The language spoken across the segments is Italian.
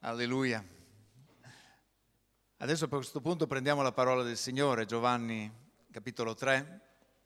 Alleluia. Adesso per questo punto prendiamo la parola del Signore, Giovanni capitolo 3.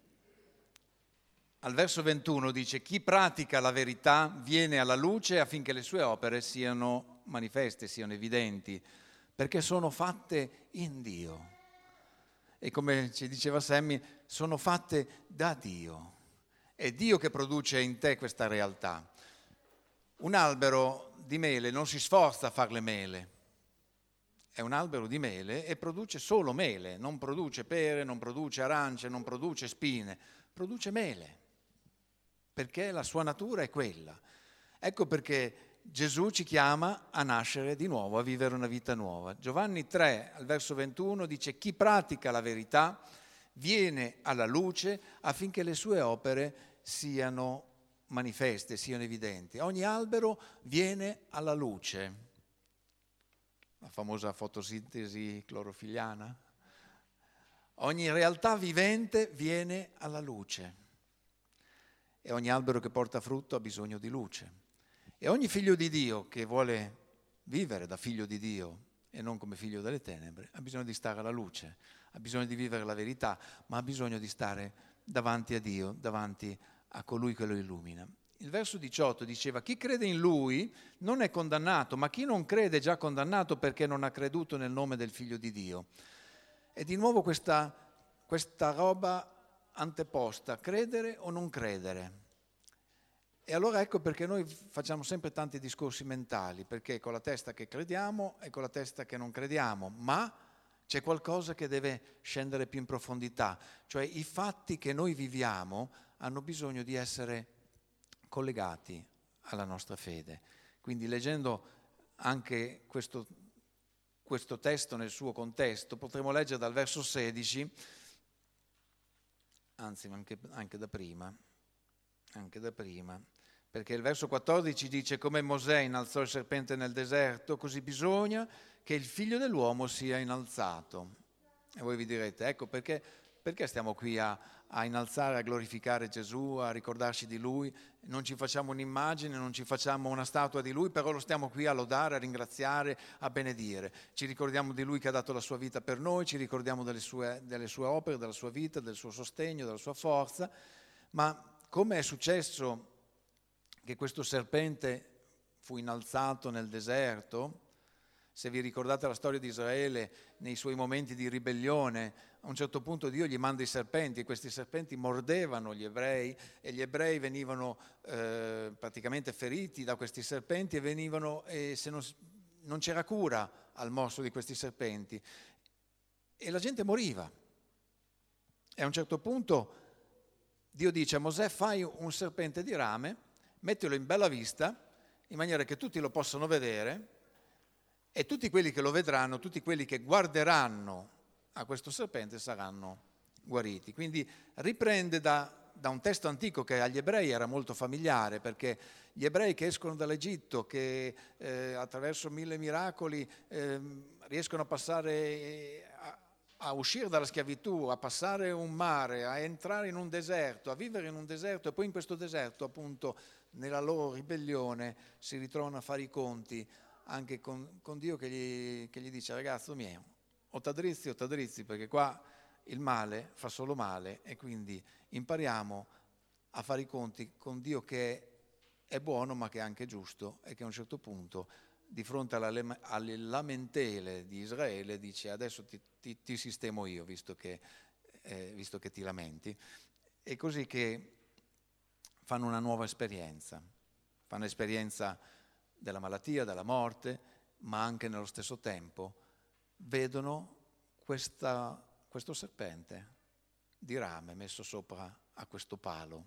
Al verso 21 dice: chi pratica la verità viene alla luce affinché le sue opere siano manifeste, siano evidenti, perché sono fatte in Dio. E come ci diceva Sammy, sono fatte da Dio. È Dio che produce in te questa realtà. Un albero di mele non si sforza a fare le mele. È un albero di mele e produce solo mele, non produce pere, non produce arance, non produce spine, produce mele, perché la sua natura è quella. Ecco perché Gesù ci chiama a nascere di nuovo, a vivere una vita nuova. Giovanni 3, al verso 21, dice: chi pratica la verità viene alla luce affinché le sue opere siano manifeste, siano evidenti. Ogni albero viene alla luce. La famosa fotosintesi clorofilliana. Ogni realtà vivente viene alla luce. E ogni albero che porta frutto ha bisogno di luce. E ogni figlio di Dio che vuole vivere da figlio di Dio e non come figlio delle tenebre ha bisogno di stare alla luce, ha bisogno di vivere la verità, ma ha bisogno di stare davanti a Dio, davanti a colui che lo illumina. Il verso 18 diceva: chi crede in Lui non è condannato, ma chi non crede è già condannato perché non ha creduto nel nome del Figlio di Dio. E di nuovo questa roba anteposta, credere o non credere. E allora ecco perché noi facciamo sempre tanti discorsi mentali, perché con la testa che crediamo e con la testa che non crediamo, ma c'è qualcosa che deve scendere più in profondità, cioè i fatti che noi viviamo hanno bisogno di essere collegati alla nostra fede. Quindi leggendo anche questo testo nel suo contesto, potremo leggere dal verso 16, anzi anche da prima, perché il verso 14 dice: come Mosè innalzò il serpente nel deserto, così bisogna che il figlio dell'uomo sia innalzato. E voi vi direte: ecco perché stiamo qui a innalzare, a glorificare Gesù, a ricordarci di Lui, non ci facciamo un'immagine, non ci facciamo una statua di Lui, però lo stiamo qui a lodare, a ringraziare, a benedire. Ci ricordiamo di Lui che ha dato la sua vita per noi, ci ricordiamo delle sue opere, della sua vita, del suo sostegno, della sua forza, ma come è successo che questo serpente fu innalzato nel deserto? Se vi ricordate la storia di Israele, nei suoi momenti di ribellione, a un certo punto Dio gli manda i serpenti e questi serpenti mordevano gli ebrei e gli ebrei venivano praticamente feriti da questi serpenti e se non c'era cura al morso di questi serpenti e la gente moriva. E a un certo punto Dio dice a Mosè: fai un serpente di rame, mettilo in bella vista in maniera che tutti lo possano vedere. E tutti quelli che lo vedranno, tutti quelli che guarderanno a questo serpente saranno guariti. Quindi riprende da un testo antico che agli ebrei era molto familiare, perché gli ebrei che escono dall'Egitto, che attraverso 1000 miracoli riescono a passare, a uscire dalla schiavitù, a passare un mare, a entrare in un deserto, a vivere in un deserto e poi in questo deserto, appunto, nella loro ribellione si ritrovano a fare i conti anche con Dio che gli dice: ragazzo mio, o t'addrizzi, perché qua il male fa solo male, e quindi impariamo a fare i conti con Dio che è buono ma che è anche giusto e che a un certo punto di fronte alle lamentele di Israele dice: adesso ti sistemo io visto che ti lamenti. E così che fanno una nuova esperienza, fanno esperienza della malattia, della morte, ma anche nello stesso tempo vedono questo serpente di rame messo sopra a questo palo.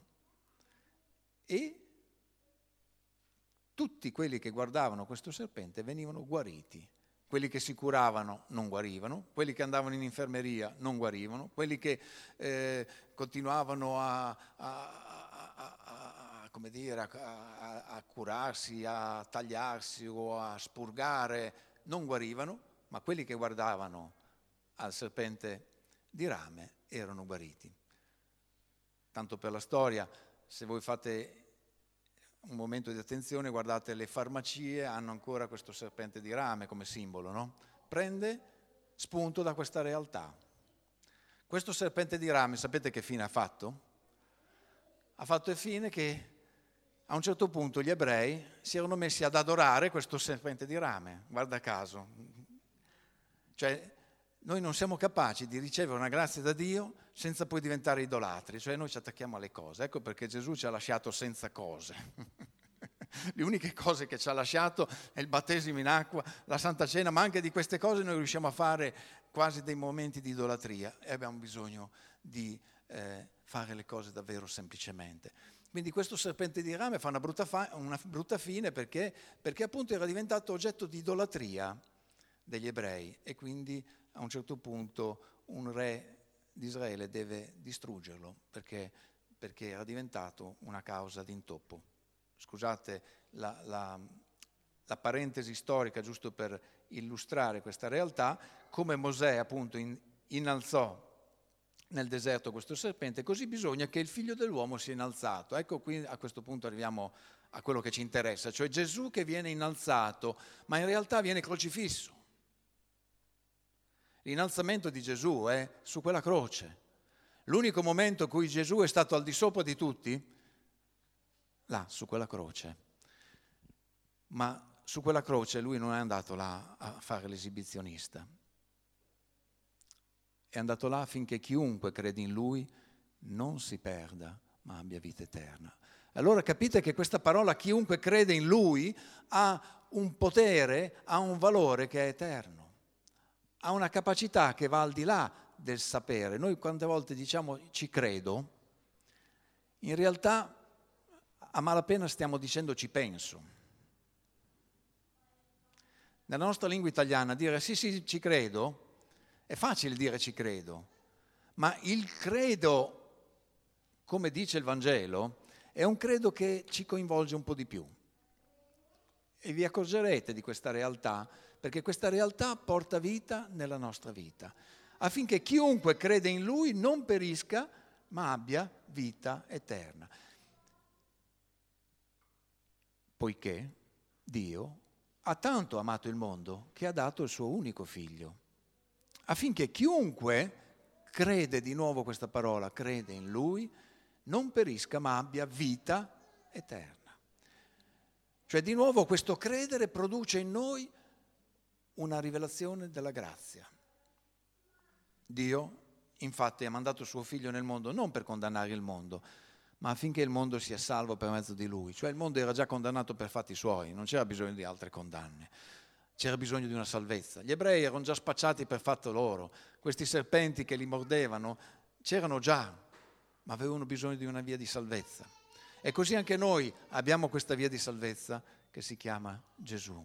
E tutti quelli che guardavano questo serpente venivano guariti. Quelli che si curavano non guarivano, quelli che andavano in infermeria non guarivano, quelli che continuavano a curarsi, a tagliarsi o a spurgare, non guarivano, ma quelli che guardavano al serpente di rame erano guariti. Tanto per la storia, se voi fate un momento di attenzione, guardate, le farmacie hanno ancora questo serpente di rame come simbolo, no? Prende spunto da questa realtà. Questo serpente di rame, sapete che fine ha fatto? Ha fatto il fine che a un certo punto gli ebrei si erano messi ad adorare questo serpente di rame, guarda caso. Cioè, noi non siamo capaci di ricevere una grazia da Dio senza poi diventare idolatri, cioè noi ci attacchiamo alle cose. Ecco perché Gesù ci ha lasciato senza cose. Le uniche cose che ci ha lasciato è il battesimo in acqua, la Santa Cena, ma anche di queste cose noi riusciamo a fare quasi dei momenti di idolatria e abbiamo bisogno di fare le cose davvero semplicemente. Quindi questo serpente di rame fa una brutta fine perché appunto era diventato oggetto di idolatria degli ebrei e quindi a un certo punto un re di Israele deve distruggerlo perché era diventato una causa d'intoppo. Scusate la parentesi storica giusto per illustrare questa realtà, come Mosè appunto innalzò nel deserto questo serpente, così bisogna che il figlio dell'uomo sia innalzato. Ecco qui a questo punto arriviamo a quello che ci interessa, cioè Gesù che viene innalzato, ma in realtà viene crocifisso. L'innalzamento di Gesù è su quella croce. L'unico momento in cui Gesù è stato al di sopra di tutti, là, su quella croce. Ma su quella croce lui non è andato là a fare l'esibizionista. È andato là affinché chiunque crede in lui non si perda, ma abbia vita eterna. Allora capite che questa parola chiunque crede in lui ha un potere, ha un valore che è eterno. Ha una capacità che va al di là del sapere. Noi quante volte diciamo ci credo, in realtà a malapena stiamo dicendo ci penso. Nella nostra lingua italiana dire sì ci credo, è facile dire ci credo, ma il credo, come dice il Vangelo, è un credo che ci coinvolge un po' di più. E vi accorgerete di questa realtà, perché questa realtà porta vita nella nostra vita, affinché chiunque crede in Lui non perisca, ma abbia vita eterna. Poiché Dio ha tanto amato il mondo che ha dato il suo unico figlio, affinché chiunque crede, di nuovo questa parola, crede in Lui, non perisca, ma abbia vita eterna. Cioè di nuovo questo credere produce in noi una rivelazione della grazia. Dio infatti ha mandato suo figlio nel mondo non per condannare il mondo, ma affinché il mondo sia salvo per mezzo di lui. Cioè il mondo era già condannato per fatti suoi, non c'era bisogno di altre condanne, c'era bisogno di una salvezza. Gli ebrei erano già spacciati per fatto loro, questi serpenti che li mordevano c'erano già, ma avevano bisogno di una via di salvezza. E così anche noi abbiamo questa via di salvezza che si chiama Gesù.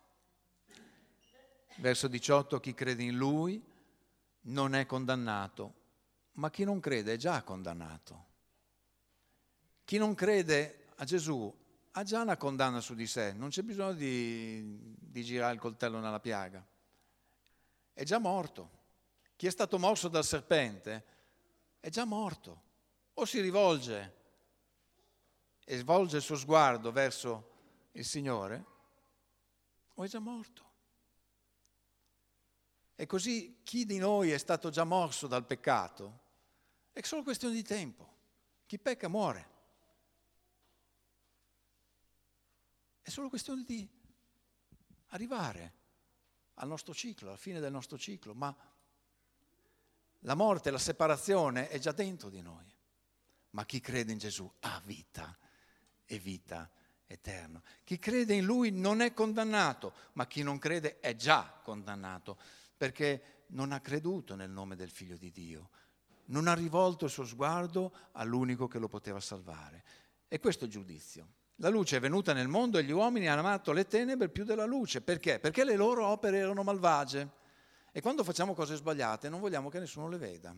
Verso 18, chi crede in Lui non è condannato, ma chi non crede è già condannato. Chi non crede a Gesù ha già una condanna su di sé, non c'è bisogno di girare il coltello nella piaga. È già morto. Chi è stato morso dal serpente è già morto. O si rivolge e svolge il suo sguardo verso il Signore, o è già morto. E così chi di noi è stato già morso dal peccato è solo questione di tempo. Chi pecca muore. È solo questione di arrivare al nostro ciclo, alla fine del nostro ciclo, ma la morte, la separazione è già dentro di noi. Ma chi crede in Gesù ha vita e vita eterna. Chi crede in Lui non è condannato, ma chi non crede è già condannato, perché non ha creduto nel nome del Figlio di Dio, non ha rivolto il suo sguardo all'unico che lo poteva salvare. E questo è il giudizio. La luce è venuta nel mondo e gli uomini hanno amato le tenebre più della luce. Perché? Perché le loro opere erano malvagie. E quando facciamo cose sbagliate non vogliamo che nessuno le veda.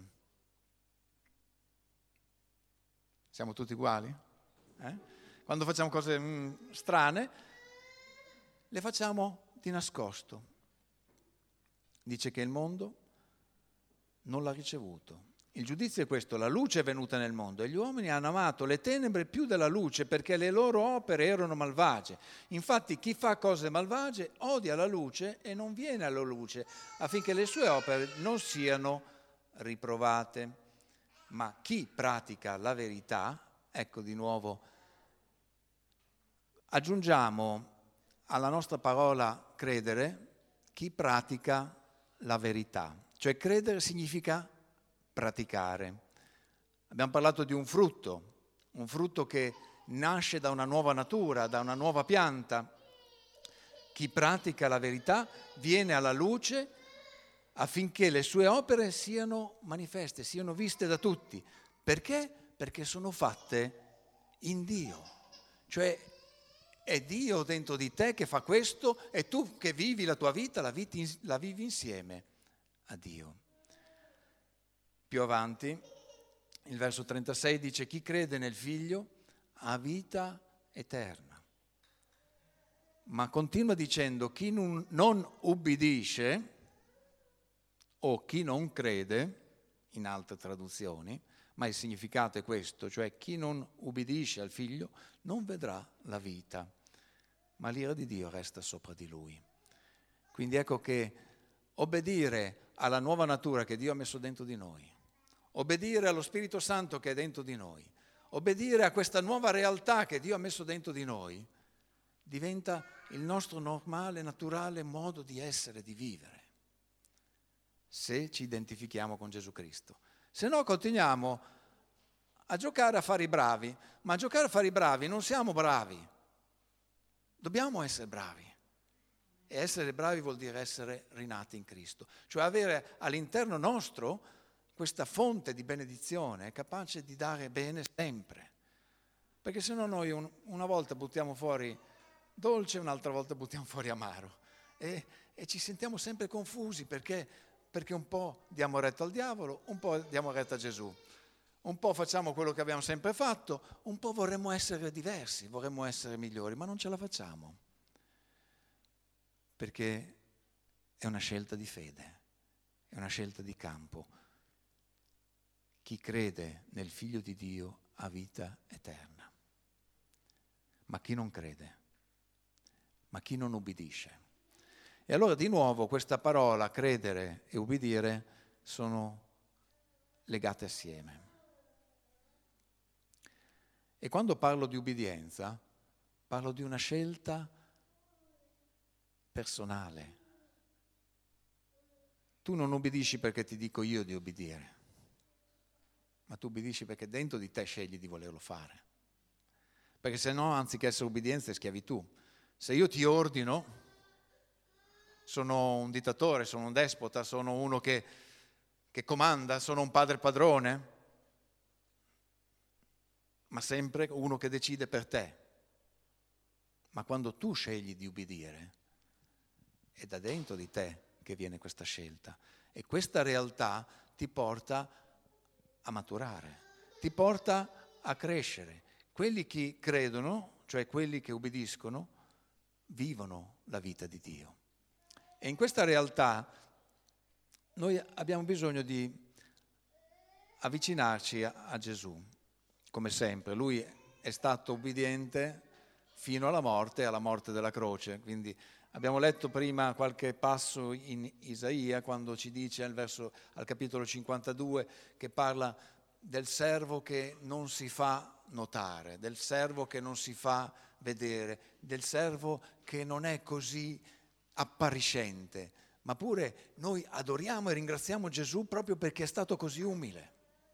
Siamo tutti uguali? Quando facciamo cose strane, le facciamo di nascosto. Dice che il mondo non l'ha ricevuto Il giudizio è questo: la luce è venuta nel mondo e gli uomini hanno amato le tenebre più della luce perché le loro opere erano malvagie. Infatti chi fa cose malvagie odia la luce e non viene alla luce affinché le sue opere non siano riprovate. Ma chi pratica la verità, ecco di nuovo, aggiungiamo alla nostra parola credere, chi pratica la verità. Cioè credere significa praticare. Abbiamo parlato di un frutto che nasce da una nuova natura, da una nuova pianta. Chi pratica la verità viene alla luce affinché le sue opere siano manifeste, siano viste da tutti. Perché? Perché sono fatte in Dio. Cioè è Dio dentro di te che fa questo e tu che vivi la tua vita la vivi insieme a Dio. Più avanti, il verso 36 dice: chi crede nel Figlio ha vita eterna. Ma continua dicendo: chi non ubbidisce, o chi non crede, in altre traduzioni, ma il significato è questo, cioè chi non ubbidisce al Figlio non vedrà la vita, ma l'ira di Dio resta sopra di lui. Quindi ecco che obbedire alla nuova natura che Dio ha messo dentro di noi, obbedire allo Spirito Santo che è dentro di noi, obbedire a questa nuova realtà che Dio ha messo dentro di noi, diventa il nostro normale, naturale modo di essere, di vivere, se ci identifichiamo con Gesù Cristo. Se no continuiamo a giocare a fare i bravi, ma a giocare a fare i bravi non siamo bravi, dobbiamo essere bravi. E essere bravi vuol dire essere rinati in Cristo, cioè avere all'interno nostro questa fonte di benedizione capace di dare bene sempre. Perché se no noi una volta buttiamo fuori dolce, un'altra volta buttiamo fuori amaro. E ci sentiamo sempre confusi perché un po' diamo retta al diavolo, un po' diamo retta a Gesù. Un po' facciamo quello che abbiamo sempre fatto, un po' vorremmo essere diversi, vorremmo essere migliori, ma non ce la facciamo. Perché è una scelta di fede, è una scelta di campo. Chi crede nel Figlio di Dio ha vita eterna. Ma chi non crede? Ma chi non ubbidisce? E allora di nuovo questa parola, credere e ubbidire, sono legate assieme. E quando parlo di ubbidienza, parlo di una scelta personale. Tu non ubbidisci perché ti dico io di ubbidire, ma tu ubbidisci perché dentro di te scegli di volerlo fare. Perché se no, anziché essere ubbidienza, è schiavitù. Se io ti ordino, sono un dittatore, sono un despota, sono uno che comanda, sono un padre padrone, ma sempre uno che decide per te. Ma quando tu scegli di ubbidire, è da dentro di te che viene questa scelta. E questa realtà ti porta a maturare, ti porta a crescere. Quelli che credono, cioè quelli che ubbidiscono, vivono la vita di Dio. E in questa realtà noi abbiamo bisogno di avvicinarci a Gesù, come sempre. Lui è stato ubbidiente fino alla morte della croce. Quindi abbiamo letto prima qualche passo in Isaia, quando ci dice al capitolo 52, che parla del servo che non si fa notare, del servo che non si fa vedere, del servo che non è così appariscente, ma pure noi adoriamo e ringraziamo Gesù proprio perché è stato così umile.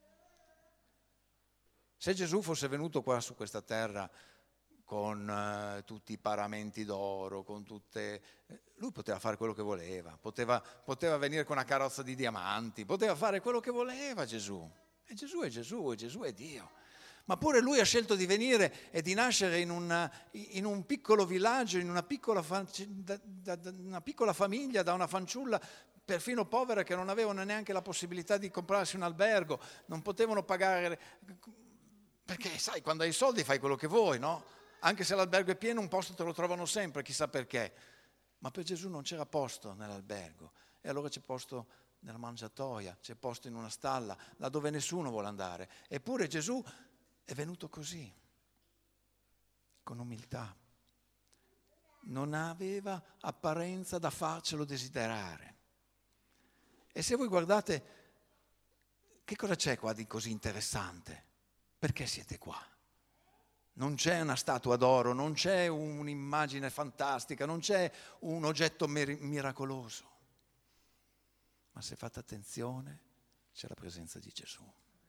Se Gesù fosse venuto qua su questa terra con tutti i paramenti d'oro, con tutte... lui poteva fare quello che voleva, poteva venire con una carrozza di diamanti, poteva fare quello che voleva Gesù. E Gesù è Gesù, e Gesù è Dio. Ma pure lui ha scelto di venire e di nascere in un piccolo villaggio, in una piccola famiglia, da una fanciulla perfino povera che non avevano neanche la possibilità di comprarsi un albergo, non potevano pagare, perché sai, quando hai i soldi fai quello che vuoi, no? Anche se l'albergo è pieno, un posto te lo trovano sempre, chissà perché. Ma per Gesù non c'era posto nell'albergo, e allora c'è posto nella mangiatoia, c'è posto in una stalla, là dove nessuno vuole andare. Eppure Gesù è venuto così, con umiltà. Non aveva apparenza da farcelo desiderare. E se voi guardate, che cosa c'è qua di così interessante? Perché siete qua? Non c'è una statua d'oro, non c'è un'immagine fantastica, non c'è un oggetto miracoloso. Ma se fate attenzione, c'è la presenza di Gesù.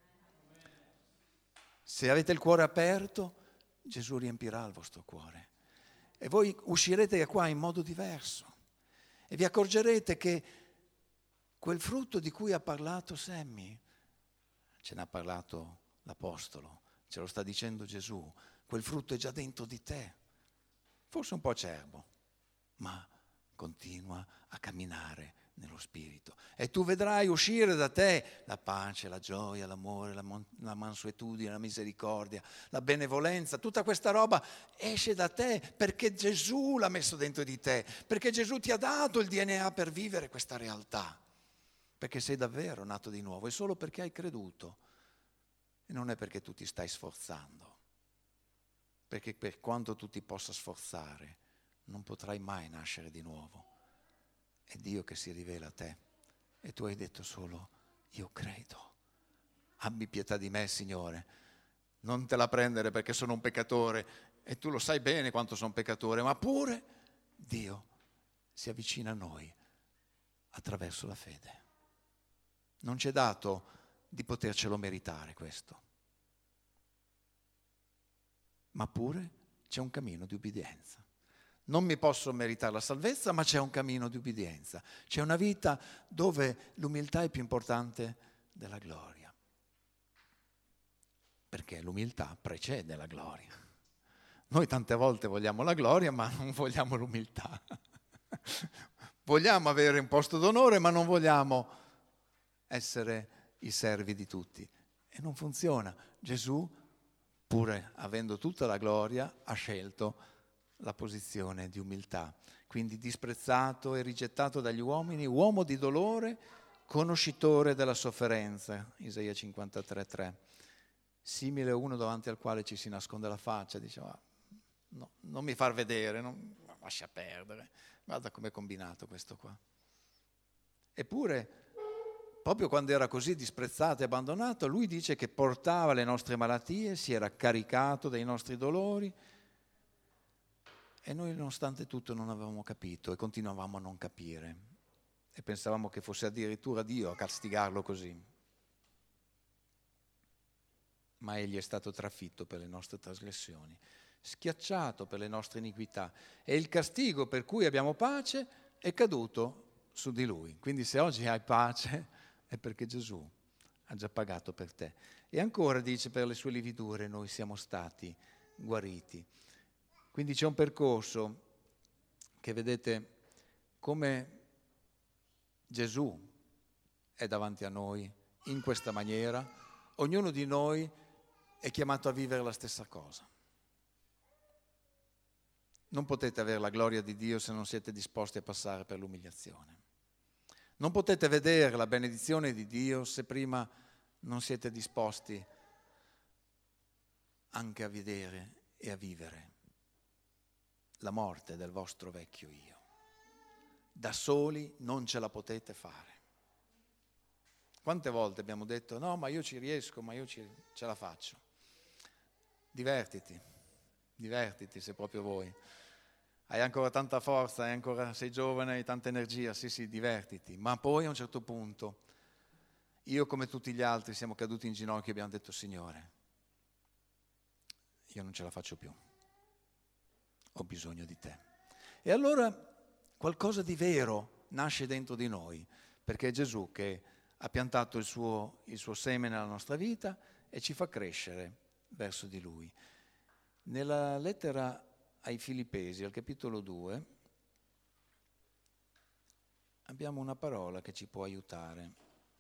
Se avete il cuore aperto, Gesù riempirà il vostro cuore. E voi uscirete da qua in modo diverso. E vi accorgerete che quel frutto di cui ha parlato Sammy, ce n'ha parlato l'Apostolo, ce lo sta dicendo Gesù, quel frutto è già dentro di te. Forse un po' acerbo, ma continua a camminare nello Spirito. E tu vedrai uscire da te la pace, la gioia, l'amore, la mansuetudine, la misericordia, la benevolenza. Tutta questa roba esce da te perché Gesù l'ha messo dentro di te, perché Gesù ti ha dato il DNA per vivere questa realtà, perché sei davvero nato di nuovo, è solo perché hai creduto e non è perché tu ti stai sforzando, perché per quanto tu ti possa sforzare non potrai mai nascere di nuovo. È Dio che si rivela a te e tu hai detto solo: io credo, abbi pietà di me, Signore, non te la prendere perché sono un peccatore e tu lo sai bene quanto sono peccatore, ma pure Dio si avvicina a noi attraverso la fede. Non c'è dato di potercelo meritare questo, ma pure c'è un cammino di ubbidienza. Non mi posso meritare la salvezza, ma c'è un cammino di ubbidienza. C'è una vita dove l'umiltà è più importante della gloria. Perché l'umiltà precede la gloria. Noi tante volte vogliamo la gloria, ma non vogliamo l'umiltà. Vogliamo avere un posto d'onore, ma non vogliamo essere i servi di tutti. E non funziona. Gesù, pur avendo tutta la gloria, ha scelto la posizione di umiltà, quindi disprezzato e rigettato dagli uomini, uomo di dolore, conoscitore della sofferenza, Isaia 53,3, simile a uno davanti al quale ci si nasconde la faccia, dice: no, non mi far vedere, lascia perdere, guarda com'è combinato questo qua. Eppure, proprio quando era così disprezzato e abbandonato, lui dice che portava le nostre malattie, si era caricato dei nostri dolori. E noi nonostante tutto non avevamo capito e continuavamo a non capire e pensavamo che fosse addirittura Dio a castigarlo così. Ma egli è stato trafitto per le nostre trasgressioni, schiacciato per le nostre iniquità e il castigo per cui abbiamo pace è caduto su di lui. Quindi se oggi hai pace è perché Gesù ha già pagato per te. E ancora dice: per le sue lividure noi siamo stati guariti. Quindi c'è un percorso che vedete come Gesù è davanti a noi in questa maniera, ognuno di noi è chiamato a vivere la stessa cosa. Non potete avere la gloria di Dio se non siete disposti a passare per l'umiliazione. Non potete vedere la benedizione di Dio se prima non siete disposti anche a vedere e a vivere la morte del vostro vecchio io. Da soli non ce la potete fare. Quante volte abbiamo detto: no, ma io ci riesco, ma io ce la faccio. Divertiti se proprio vuoi. Hai ancora tanta forza, sei giovane, hai tanta energia, sì, divertiti. Ma poi a un certo punto, io come tutti gli altri siamo caduti in ginocchio e abbiamo detto: Signore, io non ce la faccio più. Ho bisogno di te. E allora qualcosa di vero nasce dentro di noi, perché è Gesù che ha piantato il suo seme nella nostra vita e ci fa crescere verso di Lui. Nella lettera ai Filippesi, al capitolo 2, abbiamo una parola che ci può aiutare.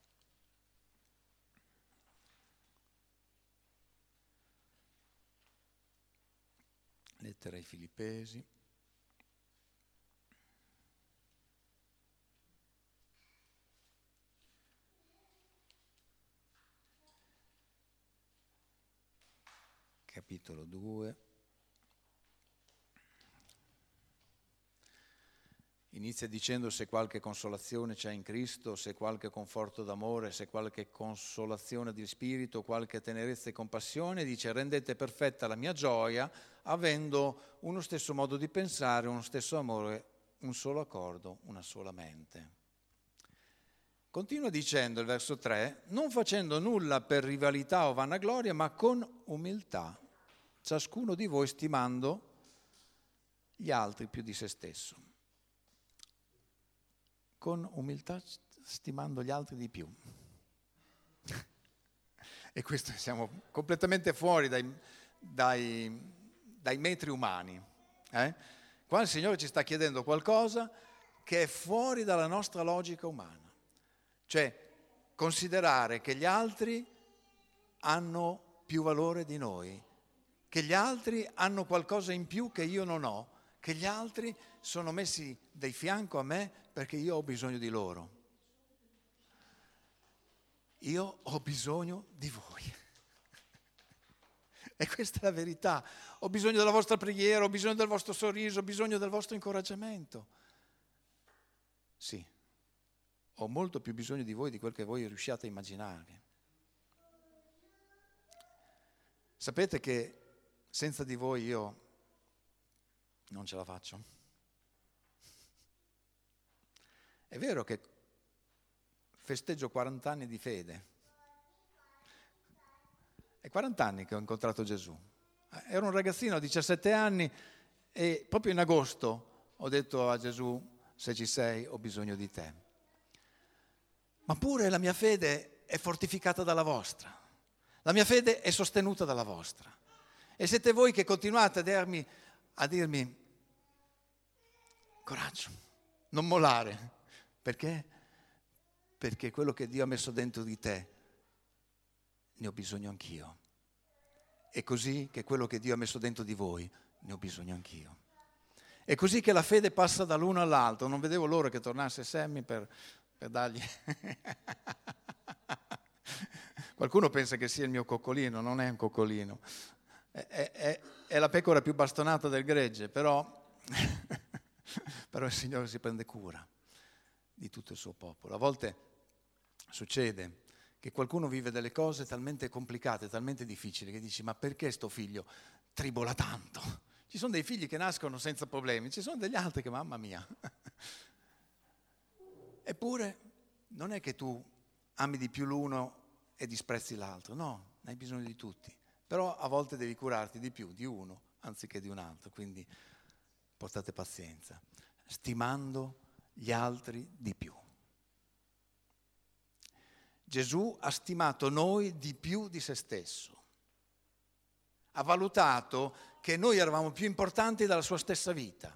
Lettera ai Filippesi. capitolo 2. Inizia dicendo: se qualche consolazione c'è in Cristo, se qualche conforto d'amore, se qualche consolazione di spirito, qualche tenerezza e compassione, dice: rendete perfetta la mia gioia, avendo uno stesso modo di pensare, uno stesso amore, un solo accordo, una sola mente. Continua dicendo il verso 3: non facendo nulla per rivalità o vanagloria, ma con umiltà, ciascuno di voi stimando gli altri più di se stesso. Con umiltà stimando gli altri di più. E questo siamo completamente fuori dai metri umani. Qua il Signore ci sta chiedendo qualcosa che è fuori dalla nostra logica umana. Cioè, considerare che gli altri hanno più valore di noi, che gli altri hanno qualcosa in più che io non ho, che gli altri sono messi di fianco a me perché io ho bisogno di loro. Io ho bisogno di voi. E questa è la verità. Ho bisogno della vostra preghiera, ho bisogno del vostro sorriso, ho bisogno del vostro incoraggiamento. Sì, ho molto più bisogno di voi di quel che voi riusciate a immaginarvi. Sapete che senza di voi io non ce la faccio? È vero che festeggio 40 anni di fede. È 40 anni che ho incontrato Gesù. Ero un ragazzino, 17 anni, e proprio in agosto ho detto a Gesù: se ci sei, ho bisogno di te. Ma pure la mia fede è fortificata dalla vostra. La mia fede è sostenuta dalla vostra. E siete voi che continuate a dirmi coraggio, non mollare. Perché? Perché quello che Dio ha messo dentro di te ne ho bisogno anch'io. È così che quello che Dio ha messo dentro di voi ne ho bisogno anch'io. È così che la fede passa dall'uno all'altro. Non vedevo l'ora che tornasse Sammy per dargli... Qualcuno pensa che sia il mio coccolino, non è un coccolino. È la pecora più bastonata del gregge, però il Signore si prende cura di tutto il suo popolo. A volte succede che qualcuno vive delle cose talmente complicate, talmente difficili, che dici: ma perché sto figlio tribola tanto? Ci sono dei figli che nascono senza problemi, ci sono degli altri che, mamma mia. Eppure non è che tu ami di più l'uno e disprezzi l'altro, no, hai bisogno di tutti. Però a volte devi curarti di più di uno anziché di un altro, quindi portate pazienza, stimando gli altri di più. Gesù ha stimato noi di più di se stesso. Ha valutato che noi eravamo più importanti della sua stessa vita.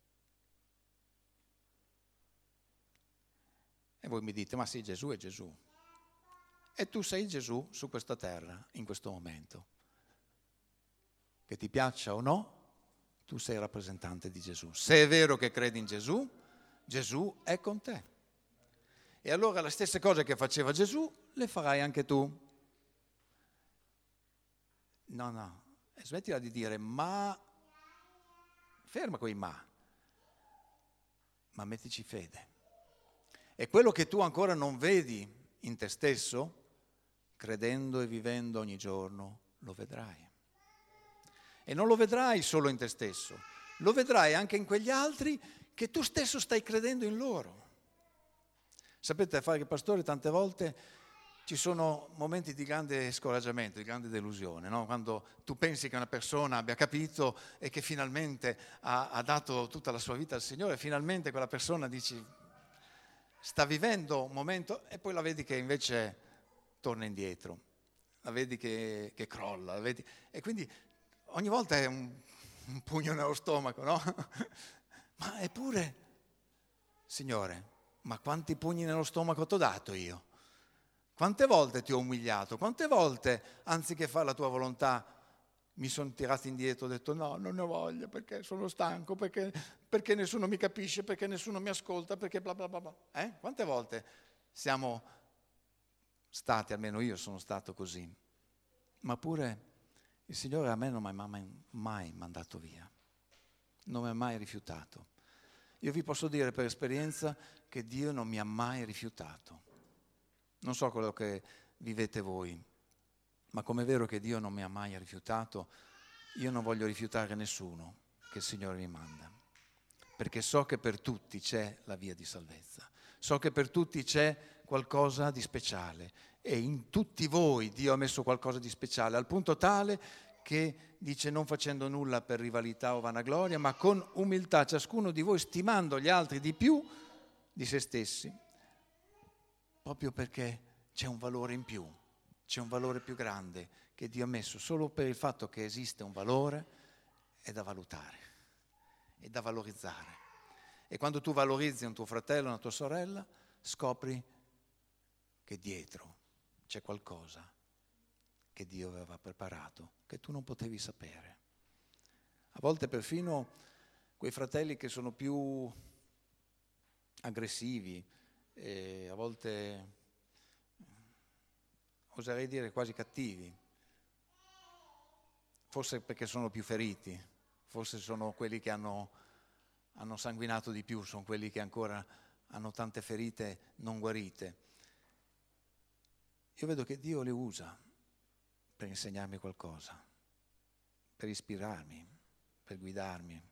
E voi mi dite: ma sì, Gesù è Gesù. E tu sei Gesù su questa terra, in questo momento. Che ti piaccia o no, tu sei il rappresentante di Gesù. Se è vero che credi in Gesù, Gesù è con te. E allora le stesse cose che faceva Gesù le farai anche tu. No, smettila di dire ma, ferma quei ma mettici fede. E quello che tu ancora non vedi in te stesso, credendo e vivendo ogni giorno, lo vedrai. E non lo vedrai solo in te stesso, lo vedrai anche in quegli altri che tu stesso stai credendo in loro. Sapete, a fare il pastore tante volte ci sono momenti di grande scoraggiamento, di grande delusione, no? Quando tu pensi che una persona abbia capito e che finalmente ha dato tutta la sua vita al Signore, finalmente quella persona dici sta vivendo un momento, e poi la vedi che invece torna indietro, la vedi che crolla, la vedi, e quindi ogni volta è un pugno nello stomaco, no? Ma eppure, Signore, ma quanti pugni nello stomaco t'ho dato io? Quante volte ti ho umiliato? Quante volte, anziché fare la tua volontà, mi sono tirato indietro, ho detto no, non ne voglio, perché sono stanco, perché nessuno mi capisce, perché nessuno mi ascolta, perché bla bla bla bla. Quante volte siamo stati, almeno io sono stato così, ma pure il Signore a me non mi ha mai mandato via, non mi ha mai rifiutato. Io vi posso dire per esperienza che Dio non mi ha mai rifiutato. Non so quello che vivete voi, ma come è vero che Dio non mi ha mai rifiutato, io non voglio rifiutare nessuno che il Signore mi manda, perché so che per tutti c'è la via di salvezza, so che per tutti c'è qualcosa di speciale e in tutti voi Dio ha messo qualcosa di speciale, al punto tale che dice non facendo nulla per rivalità o vanagloria, ma con umiltà ciascuno di voi stimando gli altri di più di se stessi, proprio perché c'è un valore in più, c'è un valore più grande che Dio ha messo. Solo per il fatto che esiste un valore è da valutare, è da valorizzare. E quando tu valorizzi un tuo fratello, una tua sorella, scopri che dietro c'è qualcosa che Dio aveva preparato, che tu non potevi sapere. A volte perfino quei fratelli che sono più aggressivi, e a volte oserei dire quasi cattivi, forse perché sono più feriti, forse sono quelli che hanno sanguinato di più, sono quelli che ancora hanno tante ferite non guarite. Io vedo che Dio li usa per insegnarmi qualcosa, per ispirarmi, per guidarmi,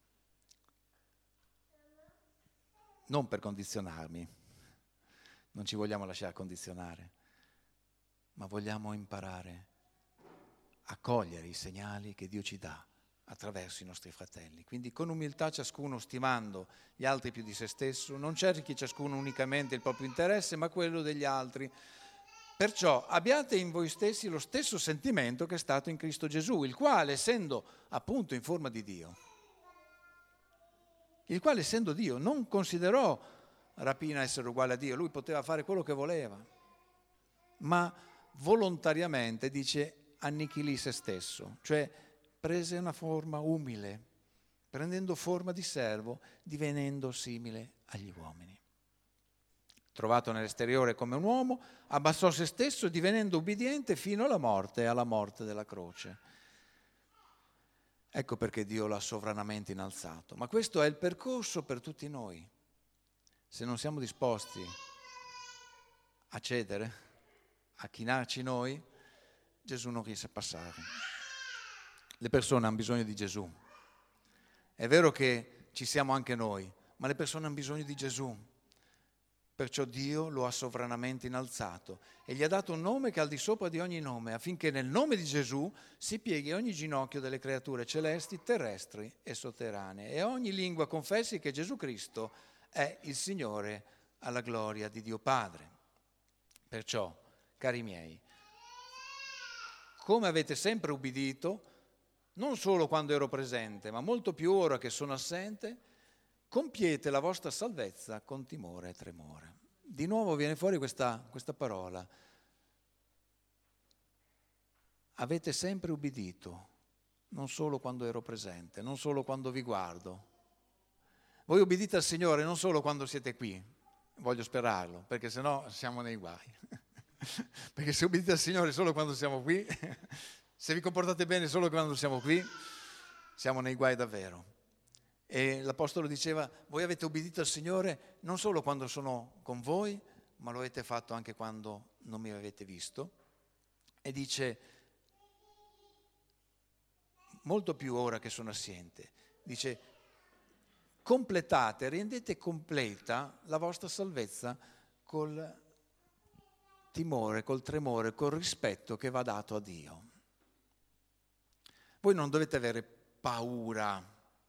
non per condizionarmi, non ci vogliamo lasciare condizionare, ma vogliamo imparare a cogliere i segnali che Dio ci dà attraverso i nostri fratelli. Quindi con umiltà ciascuno stimando gli altri più di se stesso, non cerchi ciascuno unicamente il proprio interesse, ma quello degli altri. Perciò abbiate in voi stessi lo stesso sentimento che è stato in Cristo Gesù, il quale essendo appunto in forma di Dio, non considerò rapina essere uguale a Dio, lui poteva fare quello che voleva, ma volontariamente, dice, annichilì se stesso, cioè prese una forma umile, prendendo forma di servo, divenendo simile agli uomini. Trovato nell'esteriore come un uomo, abbassò se stesso, divenendo ubbidiente fino alla morte della croce. Ecco perché Dio l'ha sovranamente innalzato. Ma questo è il percorso per tutti noi. Se non siamo disposti a cedere, a chinarci noi, Gesù non riesce a passare. Le persone hanno bisogno di Gesù. È vero che ci siamo anche noi, ma le persone hanno bisogno di Gesù. Perciò Dio lo ha sovranamente innalzato e gli ha dato un nome che è al di sopra di ogni nome, affinché nel nome di Gesù si pieghi ogni ginocchio delle creature celesti, terrestri e sotterranee e ogni lingua confessi che Gesù Cristo è il Signore alla gloria di Dio Padre. Perciò, cari miei, come avete sempre ubbidito, non solo quando ero presente, ma molto più ora che sono assente, compiete la vostra salvezza con timore e tremore. Di nuovo viene fuori questa parola. Avete sempre ubbidito, non solo quando ero presente, non solo quando vi guardo. Voi ubbidite al Signore non solo quando siete qui, voglio sperarlo, perché sennò siamo nei guai. Perché se ubbidite al Signore solo quando siamo qui, se vi comportate bene solo quando siamo qui, siamo nei guai davvero. E l'Apostolo diceva, voi avete ubbidito al Signore non solo quando sono con voi, ma lo avete fatto anche quando non mi avete visto. E dice, molto più ora che sono assente, dice, completate, rendete completa la vostra salvezza col timore, col tremore, col rispetto che va dato a Dio. Voi non dovete avere paura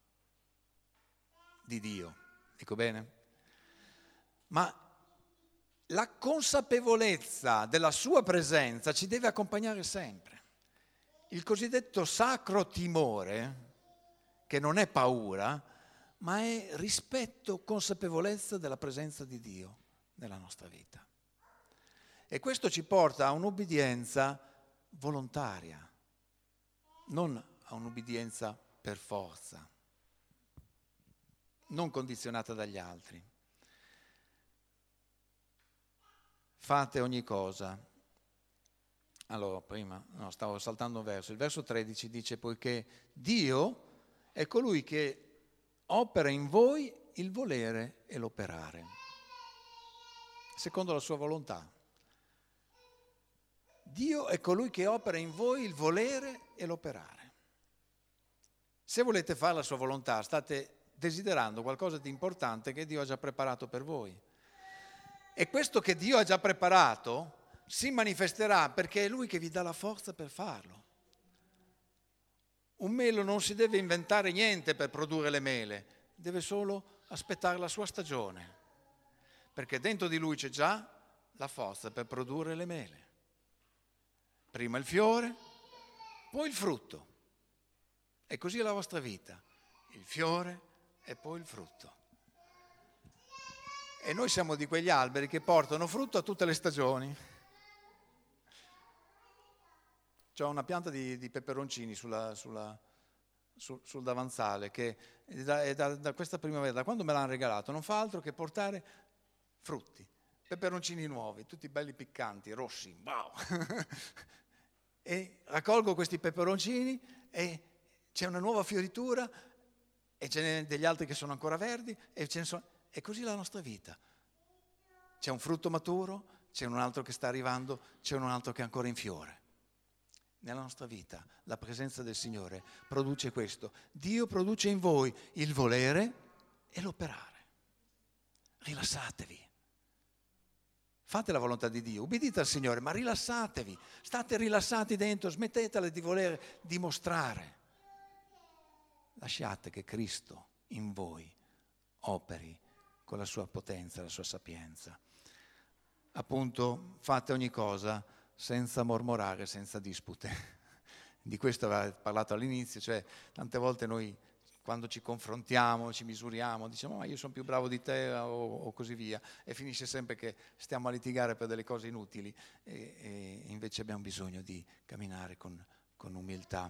di Dio, dico bene? Ma la consapevolezza della sua presenza ci deve accompagnare sempre. Il cosiddetto sacro timore, che non è paura, ma è rispetto, consapevolezza della presenza di Dio nella nostra vita. E questo ci porta a un'obbedienza volontaria, non a un'obbedienza per forza, non condizionata dagli altri. Fate ogni cosa Allora, prima, no, stavo saltando un verso. Il verso 13 dice: poiché Dio è colui che opera in voi il volere e l'operare, secondo la sua volontà. Dio è colui che opera in voi il volere e l'operare. Se volete fare la sua volontà, state desiderando qualcosa di importante che Dio ha già preparato per voi. E questo che Dio ha già preparato si manifesterà perché è Lui che vi dà la forza per farlo. Un melo non si deve inventare niente per produrre le mele, deve solo aspettare la sua stagione, perché dentro di lui c'è già la forza per produrre le mele. Prima il fiore, poi il frutto. E così è la vostra vita, il fiore e poi il frutto. E noi siamo di quegli alberi che portano frutto a tutte le stagioni. C'ho una pianta di peperoncini sul davanzale che da questa primavera, da quando me l'hanno regalato, non fa altro che portare frutti, peperoncini nuovi, tutti belli piccanti, rossi, wow! E raccolgo questi peperoncini e c'è una nuova fioritura e ce n'è degli altri che sono ancora verdi e così la nostra vita. C'è un frutto maturo, c'è un altro che sta arrivando, c'è un altro che è ancora in fiore. Nella nostra vita la presenza del Signore produce questo. Dio produce in voi il volere e l'operare. Rilassatevi. Fate la volontà di Dio, ubbidite al Signore, ma rilassatevi. State rilassati dentro, smettetela di voler dimostrare. Lasciate che Cristo in voi operi con la sua potenza, la sua sapienza. Appunto, fate ogni cosa senza mormorare, senza dispute. Di questo aveva parlato all'inizio, cioè tante volte noi quando ci confrontiamo, ci misuriamo, diciamo ma io sono più bravo di te o così via, e finisce sempre che stiamo a litigare per delle cose inutili e invece abbiamo bisogno di camminare con umiltà.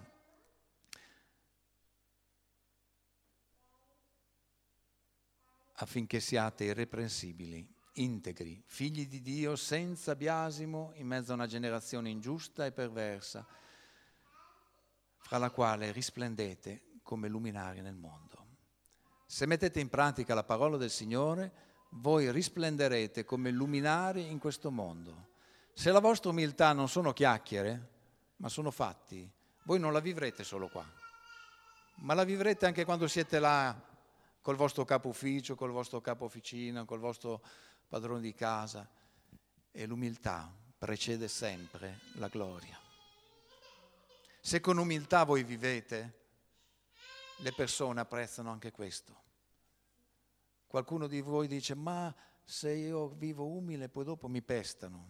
Affinché siate irreprensibili, integri, figli di Dio senza biasimo in mezzo a una generazione ingiusta e perversa, fra la quale risplendete come luminari nel mondo. Se mettete in pratica la parola del Signore, voi risplenderete come luminari in questo mondo. Se la vostra umiltà non sono chiacchiere, ma sono fatti, voi non la vivrete solo qua, ma la vivrete anche quando siete là col vostro capo ufficio, col vostro capo officina, col vostro padrone di casa. E l'umiltà precede sempre la gloria. Se con umiltà voi vivete, le persone apprezzano anche questo. Qualcuno di voi dice, ma se io vivo umile poi dopo mi pestano.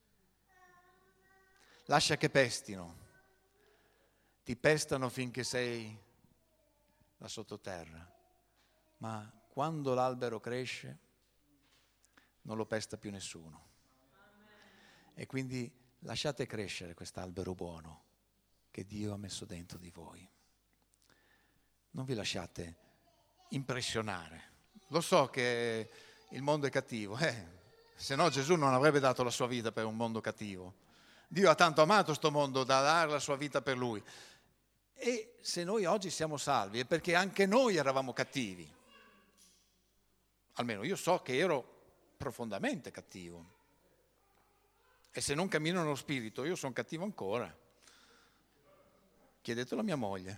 Lascia che pestino. Ti pestano finché sei là sottoterra. Ma quando l'albero cresce non lo pesta più nessuno. E quindi lasciate crescere quest'albero buono che Dio ha messo dentro di voi. Non vi lasciate impressionare. Lo so che il mondo è cattivo, se no Gesù non avrebbe dato la sua vita per un mondo cattivo. Dio ha tanto amato sto mondo da dare la sua vita per lui. E se noi oggi siamo salvi è perché anche noi eravamo cattivi. Almeno io so che ero profondamente cattivo. E se non cammino nello spirito, io sono cattivo ancora. Chiedetelo a mia moglie.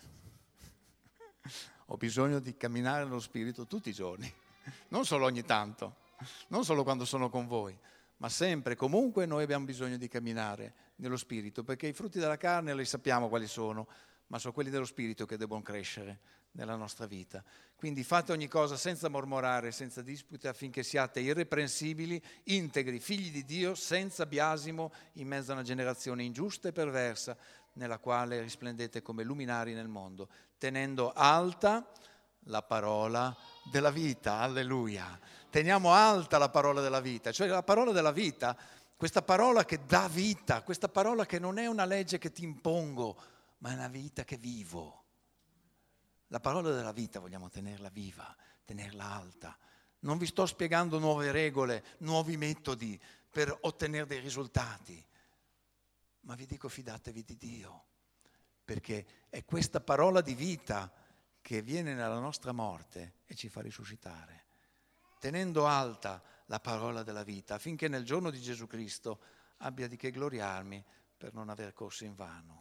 Ho bisogno di camminare nello spirito tutti i giorni, non solo ogni tanto, non solo quando sono con voi, ma sempre, comunque noi abbiamo bisogno di camminare nello spirito, perché i frutti della carne li sappiamo quali sono, ma sono quelli dello spirito che devono crescere nella nostra vita. Quindi fate ogni cosa senza mormorare, senza dispute, affinché siate irreprensibili, integri, figli di Dio, senza biasimo, in mezzo a una generazione ingiusta e perversa, nella quale risplendete come luminari nel mondo, tenendo alta la parola della vita. Alleluia! Teniamo alta la parola della vita, cioè la parola della vita, questa parola che dà vita, questa parola che non è una legge che ti impongo, ma è una vita che vivo. La parola della vita vogliamo tenerla viva, tenerla alta. Non vi sto spiegando nuove regole, nuovi metodi per ottenere dei risultati, ma vi dico fidatevi di Dio, perché è questa parola di vita che viene nella nostra morte e ci fa risuscitare, tenendo alta la parola della vita, affinché nel giorno di Gesù Cristo abbia di che gloriarmi per non aver corso invano.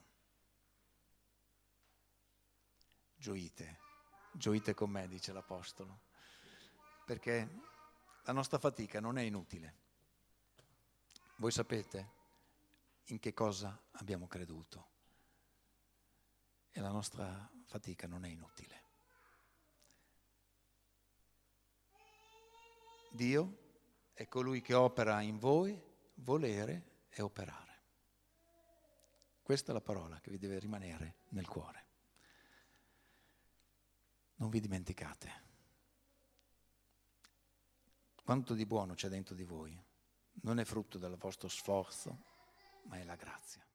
Gioite, gioite con me, dice l'Apostolo, perché la nostra fatica non è inutile. Voi sapete in che cosa abbiamo creduto e la nostra fatica non è inutile. Dio è colui che opera in voi volere e operare. Questa è la parola che vi deve rimanere nel cuore. Non vi dimenticate quanto di buono c'è dentro di voi. Non è frutto del vostro sforzo, ma è la grazia.